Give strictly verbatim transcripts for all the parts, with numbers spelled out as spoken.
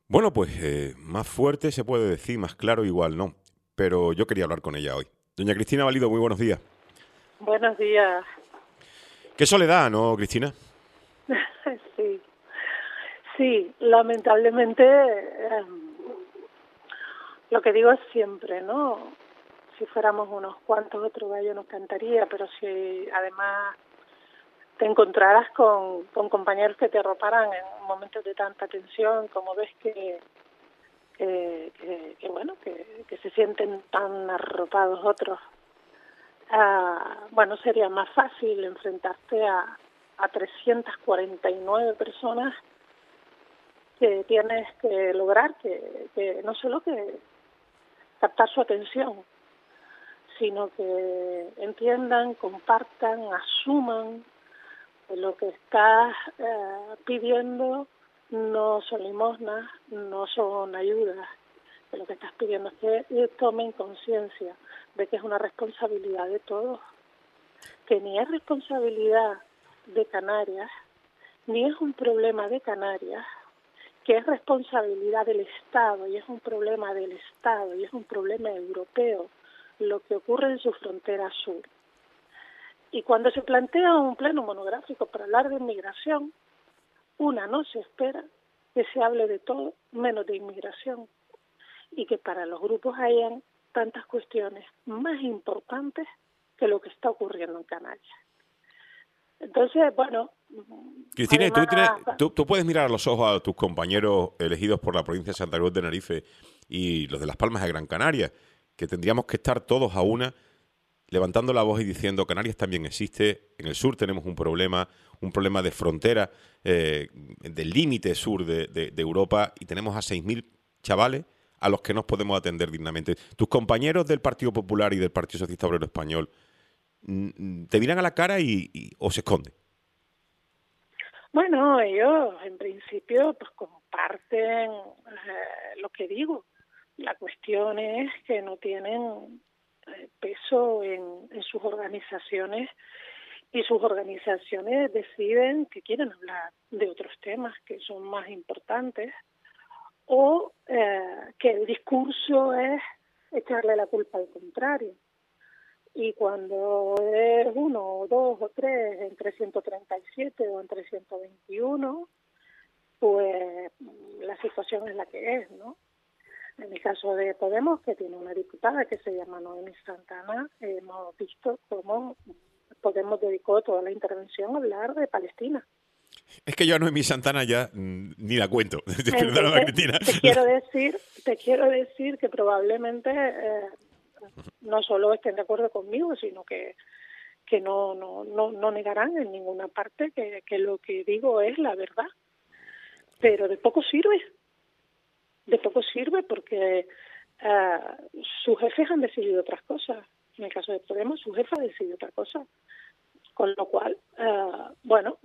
Bueno, pues eh, más fuerte se puede decir, más claro igual no, pero yo quería hablar con ella hoy. Doña Cristina Valido, muy buenos días. Buenos días. Qué soledad, ¿no, Cristina? Sí, sí, lamentablemente eh, lo que digo es siempre, ¿no? Si fuéramos unos cuantos, otro gallo nos cantaría, pero si además te encontraras con, con compañeros que te arroparan en momentos de tanta tensión, como ves que, que, que, que bueno, que, que se sienten tan arropados otros, ah, bueno, sería más fácil enfrentarte a, a trescientas cuarenta y nueve personas que tienes que lograr que, que no solo que captar su atención, sino que entiendan, compartan, asuman que lo que estás eh, pidiendo no son limosnas, no son ayudas, que lo que estás pidiendo es que ellos tomen conciencia de que es una responsabilidad de todos, que ni es responsabilidad de Canarias, ni es un problema de Canarias, que es responsabilidad del Estado y es un problema del Estado y es un problema europeo lo que ocurre en su frontera sur. Y cuando se plantea un pleno monográfico para hablar de inmigración, una no se espera que se hable de todo menos de inmigración y que para los grupos hayan tantas cuestiones más importantes que lo que está ocurriendo en Canarias. Entonces, bueno, Cristina, ¿y tú, además, tienes, tú, tú puedes mirar a los ojos a tus compañeros elegidos por la provincia de Santa Cruz de Tenerife y los de Las Palmas de Gran Canaria, que tendríamos que estar todos a una levantando la voz y diciendo Canarias también existe, en el sur tenemos un problema, un problema de frontera, eh, del límite sur de, de, de Europa y tenemos a seis mil chavales a los que nos podemos atender dignamente. Tus compañeros del Partido Popular y del Partido Socialista Obrero Español mm, te miran a la cara y, y o se esconden. bueno, ellos en principio pues comparten eh, lo que digo. La cuestión es que no tienen eh, peso en, en sus organizaciones y sus organizaciones deciden que quieren hablar de otros temas que son más importantes o eh, que el discurso es echarle la culpa al contrario. Y cuando es uno o dos o tres en trescientos treinta y siete o en trescientos veintiuno, pues la situación es la que es, ¿no? En el caso de Podemos, que tiene una diputada que se llama Noemí Santana, hemos visto cómo Podemos dedicó toda la intervención a hablar de Palestina. Es que yo a Noemí Santana ya mm, ni la cuento. Perdóname, Entonces, Cristina. te quiero decir, te quiero decir que probablemente eh, no solo estén de acuerdo conmigo, sino que que no no no no negarán en ninguna parte que, que lo que digo es la verdad, pero de poco sirve, de poco sirve porque uh, sus jefes han decidido otras cosas. En el caso de Podemos, su jefe ha decidido otra cosa, con lo cual, uh, bueno,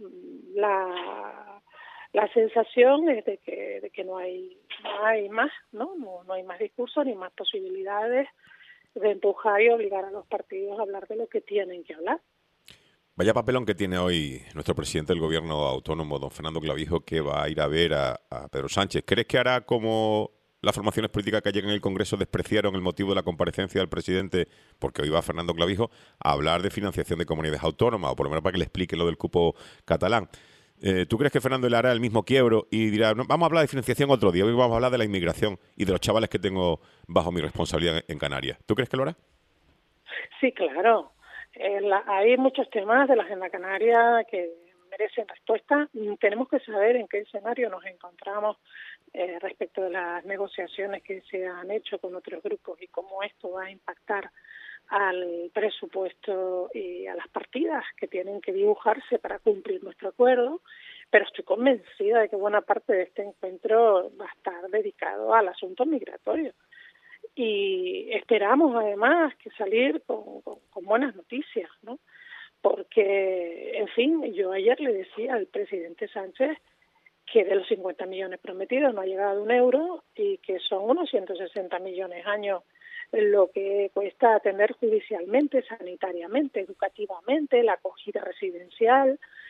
la la sensación es de que de que no hay no hay más, no no no hay más discursos ni más posibilidades de empujar y obligar a los partidos a hablar de lo que tienen que hablar. Vaya papelón que tiene hoy nuestro presidente del gobierno autónomo, don Fernando Clavijo, que va a ir a ver a, a Pedro Sánchez. ¿Crees que hará como las formaciones políticas que ayer en el Congreso despreciaron el motivo de la comparecencia del presidente, porque hoy va Fernando Clavijo, a hablar de financiación de comunidades autónomas, o por lo menos para que le explique lo del cupo catalán? Eh, ¿Tú crees que Fernando le hará el mismo quiebro y dirá, no, vamos a hablar de financiación otro día, hoy vamos a hablar de la inmigración y de los chavales que tengo bajo mi responsabilidad en, en Canarias? ¿Tú crees que lo hará? Sí, claro. Eh, la, hay muchos temas de la agenda canaria que merecen respuesta. Tenemos que saber en qué escenario nos encontramos eh, respecto de las negociaciones que se han hecho con otros grupos y cómo esto va a impactar al presupuesto y a las partidas que tienen que dibujarse para cumplir nuestro acuerdo, pero estoy convencida de que buena parte de este encuentro va a estar dedicado al asunto migratorio. Y esperamos además que salir con, con, con buenas noticias, ¿no? Porque, en fin, yo ayer le decía al presidente Sánchez que de los cincuenta millones prometidos no ha llegado un euro y que son unos ciento sesenta millones años lo que cuesta atender judicialmente, sanitariamente, educativamente, la acogida residencial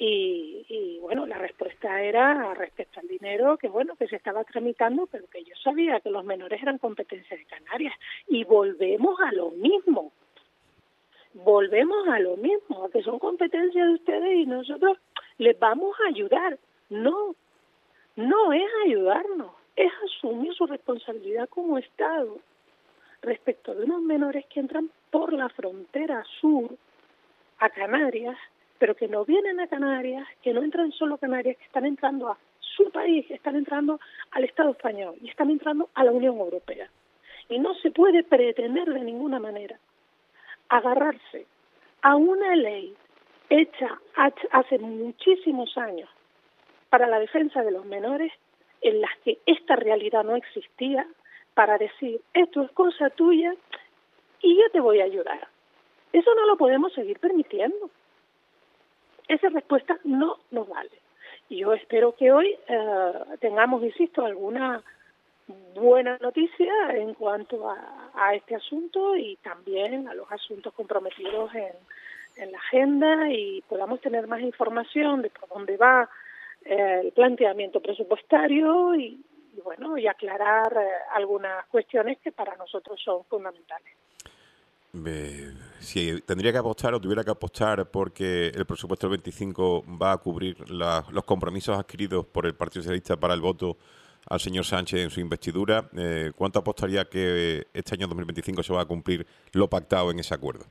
Y, y bueno, la respuesta era respecto al dinero, que bueno, que se estaba tramitando, pero que yo sabía que los menores eran competencia de Canarias. Y volvemos a lo mismo, volvemos a lo mismo, a que son competencias de ustedes y nosotros les vamos a ayudar. No, no es ayudarnos, es asumir su responsabilidad como Estado respecto de unos menores que entran por la frontera sur a Canarias, pero que no vienen a Canarias, que no entran solo a Canarias, que están entrando a su país, que están entrando al Estado español y están entrando a la Unión Europea. Y no se puede pretender de ninguna manera agarrarse a una ley hecha hace muchísimos años para la defensa de los menores, en las que esta realidad no existía, para decir, esto es cosa tuya y yo te voy a ayudar. Eso no lo podemos seguir permitiendo. Esa respuesta no nos vale. Y yo espero que hoy eh, tengamos, insisto, alguna buena noticia en cuanto a, a este asunto y también a los asuntos comprometidos en, en la agenda, y podamos tener más información de por dónde va eh, el planteamiento presupuestario y, y bueno, y aclarar eh, algunas cuestiones que para nosotros son fundamentales. Eh, si tendría que apostar o tuviera que apostar porque el presupuesto del veinticinco va a cubrir la, los compromisos adquiridos por el Partido Socialista para el voto al señor Sánchez en su investidura, eh, ¿cuánto apostaría que este año dos mil veinticinco se va a cumplir lo pactado en ese acuerdo?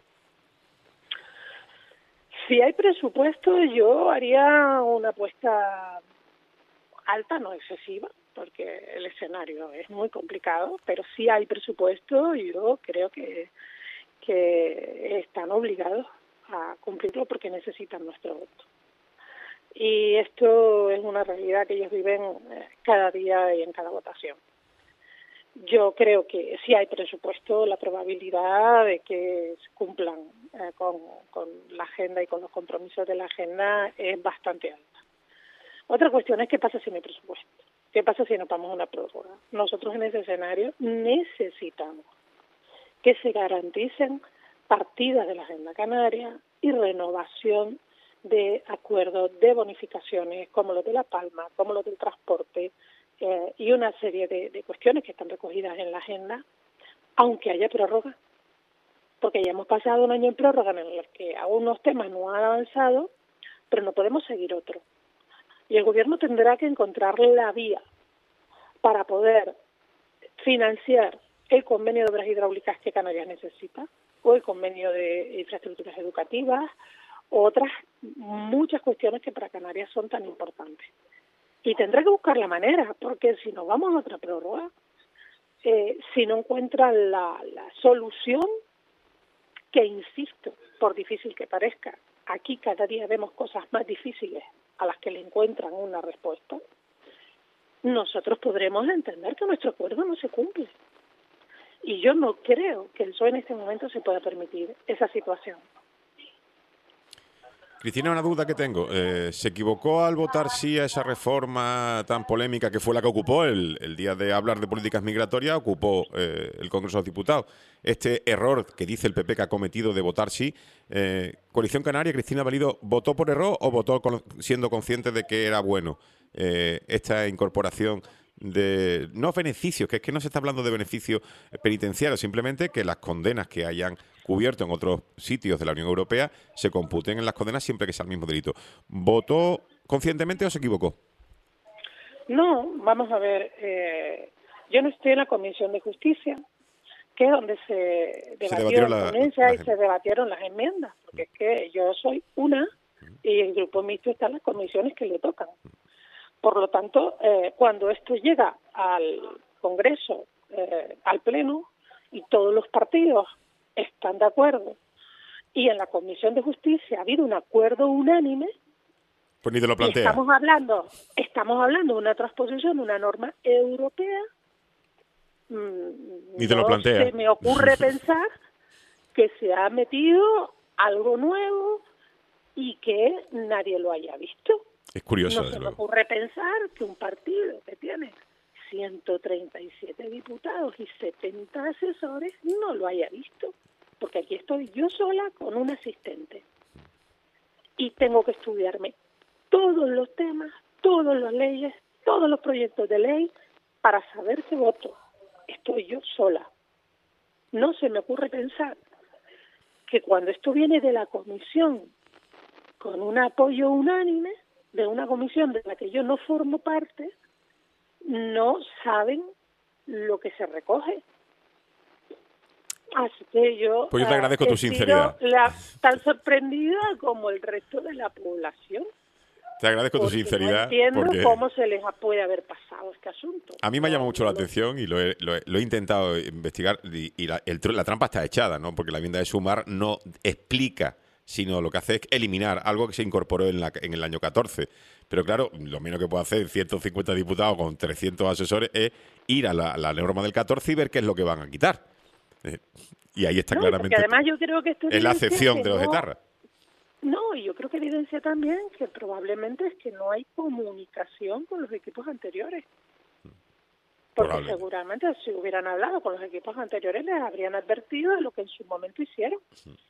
Si hay presupuesto, yo haría una apuesta alta, no excesiva, porque el escenario es muy complicado, pero si hay presupuesto, yo creo que que están obligados a cumplirlo porque necesitan nuestro voto. Y esto es una realidad que ellos viven cada día y en cada votación. Yo creo que si hay presupuesto, la probabilidad de que se cumplan eh, con, con la agenda y con los compromisos de la agenda es bastante alta. Otra cuestión es qué pasa si no hay presupuesto. ¿Qué pasa si no vamos a una prórroga? Nosotros en ese escenario necesitamos que se garanticen partidas de la Agenda Canaria y renovación de acuerdos de bonificaciones como los de La Palma, como los del transporte eh, y una serie de, de cuestiones que están recogidas en la agenda, aunque haya prórroga, porque ya hemos pasado un año en prórroga en el que algunos temas no han avanzado, pero no podemos seguir otro. Y el Gobierno tendrá que encontrar la vía para poder financiar el convenio de obras hidráulicas que Canarias necesita, o el convenio de infraestructuras educativas, o otras muchas cuestiones que para Canarias son tan importantes. Y tendrá que buscar la manera, porque si nos vamos a otra prórroga, eh, si no encuentran la, la solución, que insisto, por difícil que parezca, aquí cada día vemos cosas más difíciles a las que le encuentran una respuesta, nosotros podremos entender que nuestro acuerdo no se cumple. Y yo no creo que el P S O E en este momento se pueda permitir esa situación. Cristina, una duda que tengo. Eh, ¿Se equivocó al votar sí a esa reforma tan polémica que fue la que ocupó el, el día de hablar de políticas migratorias? Ocupó eh, el Congreso de los Diputados. Este error que dice el P P que ha cometido de votar sí, eh, Coalición Canaria, Cristina Valido, ¿votó por error o votó con, siendo consciente de que era bueno eh, esta incorporación de no beneficios, que es que no se está hablando de beneficios penitenciarios, simplemente que las condenas que hayan cubierto en otros sitios de la Unión Europea se computen en las condenas siempre que sea el mismo delito? ¿Votó conscientemente o se equivocó? No, vamos a ver, eh, yo no estoy en la Comisión de Justicia, que es donde se debatió en ponencia la, la, y se debatieron las enmiendas, porque es que yo soy una y el grupo mixto está en las comisiones que le tocan. Por lo tanto, eh, cuando esto llega al Congreso, eh, al Pleno, y todos los partidos están de acuerdo, y en la Comisión de Justicia ha habido un acuerdo unánime, pues ni te lo plantea. Estamos hablando, estamos hablando de una transposición de una norma europea. Ni te lo plantea. No se me ocurre pensar que se ha metido algo nuevo y que nadie lo haya visto. Es curioso, no se me luego. ocurre pensar que un partido que tiene ciento treinta y siete diputados y setenta asesores no lo haya visto, porque aquí estoy yo sola con un asistente y tengo que estudiarme todos los temas, todas las leyes, todos los proyectos de ley para saber qué voto. Estoy yo sola. No se me ocurre pensar que cuando esto viene de la comisión con un apoyo unánime, de una comisión de la que yo no formo parte, no saben lo que se recoge. Así que yo, pues yo te agradezco tu sinceridad. La, tan sorprendida como el resto de la población. Te agradezco tu porque sinceridad. No entiendo porque cómo se les puede haber pasado este asunto. A mí me ha llamado mucho no, la atención y lo he, lo he, lo he intentado investigar y, y la, el, la trampa está echada, ¿no? Porque la enmienda de Sumar no explica, sino lo que hace es eliminar algo que se incorporó en, la, en el año catorce. Pero claro, lo menos que puede hacer ciento cincuenta diputados con trescientos asesores es ir a la, la norma del catorce y ver qué es lo que van a quitar. Eh, y ahí está no, claramente. Además yo creo que esto es la excepción de los no, etarras. No, y yo creo que evidencia también que probablemente es que no hay comunicación con los equipos anteriores. Porque seguramente si hubieran hablado con los equipos anteriores les habrían advertido de lo que en su momento hicieron.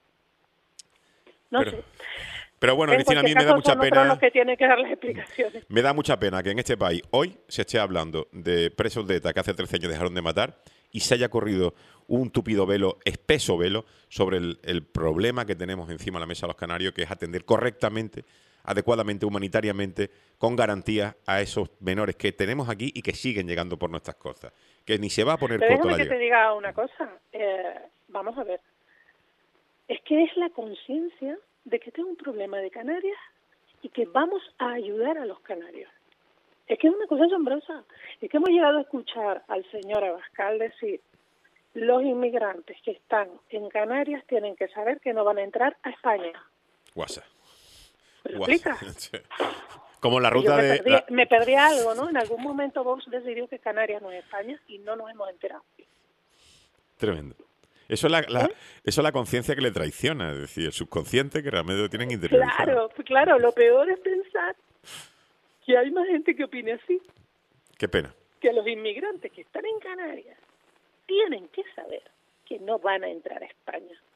No pero, sé. Pero bueno, Cristina, a mí me da mucha pena. Los que tienen que dar las explicaciones. Me da mucha pena que en este país hoy se esté hablando de presos de ETA que hace trece años dejaron de matar y se haya corrido un tupido velo, espeso velo, sobre el, el problema que tenemos encima de la mesa de los canarios, que es atender correctamente, adecuadamente, humanitariamente, con garantías a esos menores que tenemos aquí y que siguen llegando por nuestras costas. Que ni se va a poner Pero corto la déjame que te diga una cosa. Eh, vamos a ver. Es que es la conciencia de que este es un problema de Canarias y que vamos a ayudar a los canarios. Es que es una cosa asombrosa. Es que hemos llegado a escuchar al señor Abascal decir: los inmigrantes que están en Canarias tienen que saber que no van a entrar a España. Guasa. ¿Me lo explicas? Como la ruta me de... Perdí, la... Me perdí algo, ¿no? En algún momento Vox decidió que Canarias no es España y no nos hemos enterado. Tremendo. Eso es la, la, ¿Eh? eso es la conciencia que le traiciona, es decir, el subconsciente que realmente lo tienen interiorizado. Claro, claro, lo peor es pensar que hay más gente que opine así. Qué pena. Que los inmigrantes que están en Canarias tienen que saber que no van a entrar a España.